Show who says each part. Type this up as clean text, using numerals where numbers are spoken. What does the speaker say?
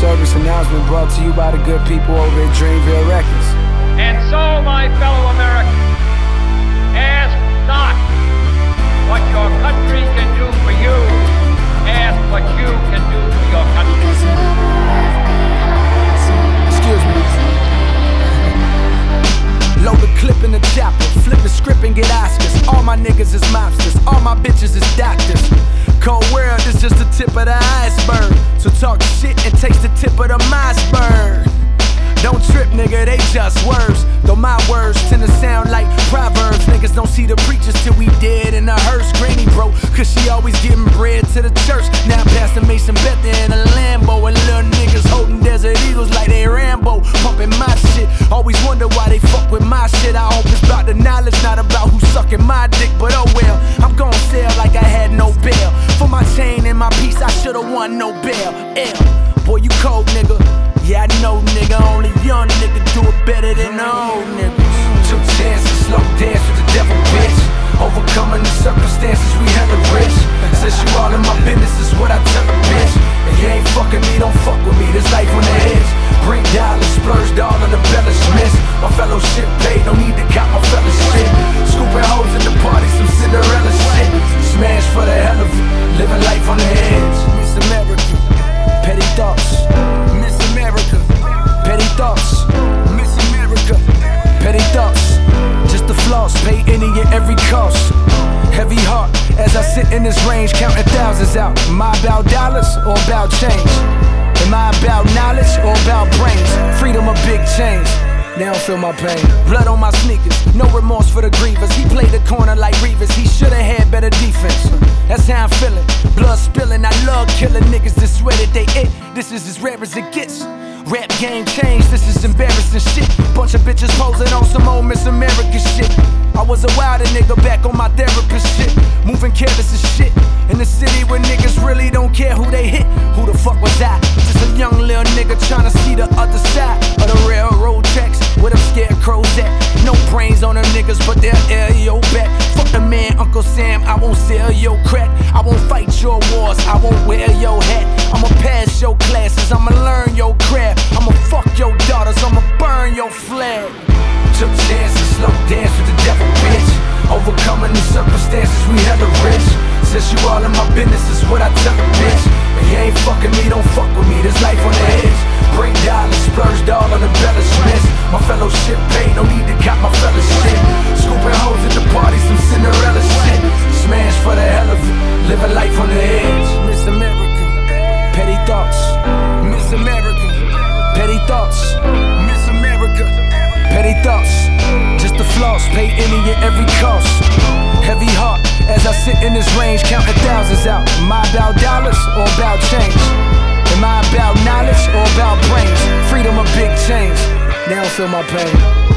Speaker 1: service announcement brought to you by the good people over at Dreamville Records.
Speaker 2: And so, my fellow Americans, ask not what your country can do for you, ask what you can do for your country.
Speaker 1: Excuse me. Load the clip in the chopper, flip the script and get Oscars. All my niggas is mobsters, all my bitches is doctors. Cold world is just the tip of the iceberg. So talk shit and taste the tip of the iceberg. Don't trip, nigga, they just words. Though my words tend to sound like proverbs. Niggas don't see the preachers till we dead in a hearse. Granny broke, cause she always getting bread to the church. Now Pastor Mason Beth in a Lambo. And little niggas holding Desert Eagles like they Rambo. Pumping my shit, always wonder why they fuck with my shit. I hope it's about the knowledge, not about who's sucking my dick. But oh well, I'm gon' sell like I had no bail. For my chain and my piece, I should've won no bail. L, boy, you cold, nigga. Yeah, I know, nigga, only young nigga do it better than the old niggas. Took chances, slow dance with the devil, bitch. Overcoming the circumstances, we hella rich. Says you all in my business, is what I tell a bitch. And you ain't fucking me, don't fuck with me, this life on the edge. Bring dollars, splurged all on the embellishments. My fellowship paid, no need to count my fellowship. Scooping hoes in the party, some Cinderella shit. Smash for the hell of it, living life on the edge. Miss America, petty thoughts. Miss America, petty thoughts. Miss America, petty thoughts. Just the floss, pay any and every cost. Heavy heart as I sit in this range, counting thousands out. Am I about dollars or about change? Am I about knowledge or about brains? Freedom or big change? They don't feel my pain. Blood on my sneakers, no remorse for the grievers. He played the corner like Reeves, he should've had better defense. That's how I'm feeling, blood spilling. I love killing niggas that swear that they it. This is as rare as it gets. Rap game changed, this is embarrassing shit. Bunch of bitches posing on some old Miss America shit. I was a wilder nigga back on my therapist shit. Moving careless as shit. In the city where niggas really don't care who they hit. Who the fuck was I? Just a young little nigga trying to see the other side of the railroad tracks. Where them scarecrows at? No brains on them niggas, but they'll air your back. Fuck the man, Uncle Sam, I won't sell your crack. I won't fight your wars, I won't wear your hat. I'ma pass your classes, I'ma learn your craft. I'ma fuck your daughters, I'ma burn your flag. Took chances, slow dance with the devil, bitch. Overcoming the circumstances, we hella rich. Since you all in my business, is what I tell a bitch. And you ain't fucking me, don't fuck with me, this life on the edge. Bring dollars, splurged all on the embellishments. My fellowship paid, no need to count my fellowship. Scooping hoes at the party, some Cinderella shit. Smash for the hell of it, living life on the edge. Miss America, petty thoughts. Miss America, petty thoughts. Miss America, petty thoughts. Just the floss, pay any and every cost. Heavy heart as I sit in this range, counting thousands out. Am I about dollars or about change? Am I about knowledge or about brains? Freedom or big change? They don't feel my pain.